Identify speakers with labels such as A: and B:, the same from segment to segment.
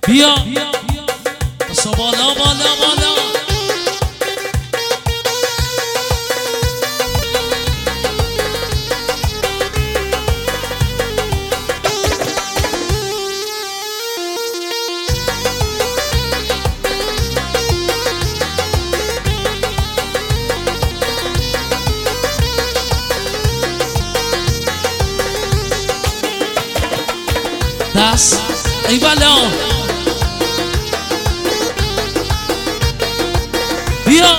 A: بیا بسا بالا بالا بالا دست ای بالا بیا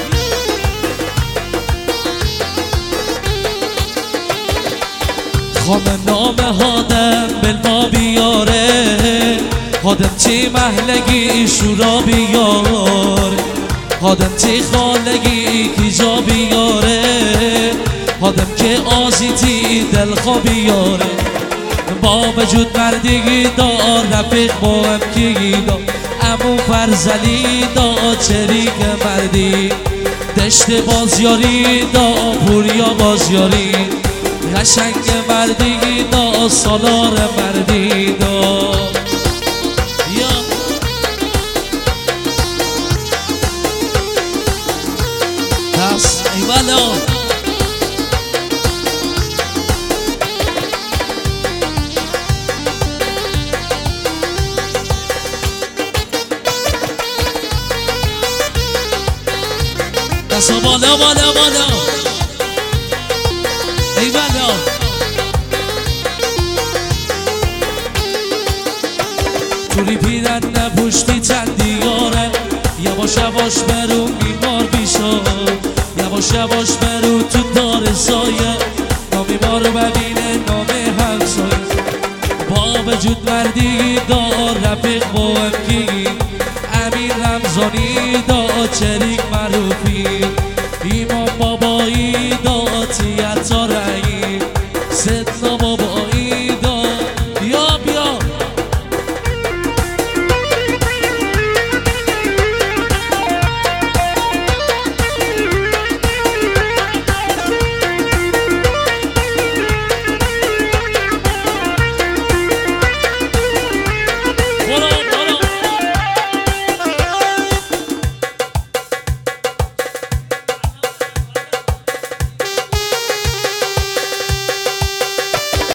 A: خام نام هادم بلما بیاره هادم چی محلگی شورا بیار هادم چی خالگی کجا بیاره هادم که آزیتی دلخوا بیاره با وجود مردگی دار رفیق با هم کی دار امو فرزلی دا چریک مردی دشت بازیاری دا پوریا بازیاری قشنگ مردی دا سالار مردی دا یا دست ای بالا دست بالا بالا بالا ای بالا توری پیرن نپوشتی چند دیاره یواش یواش برو بیمار بیشا یواش یواش برو تو دار سایه نامی ما رو ببینه نام همسایه با وجود مردی دار رفیق با هم کی امیر رمزانی دا چریک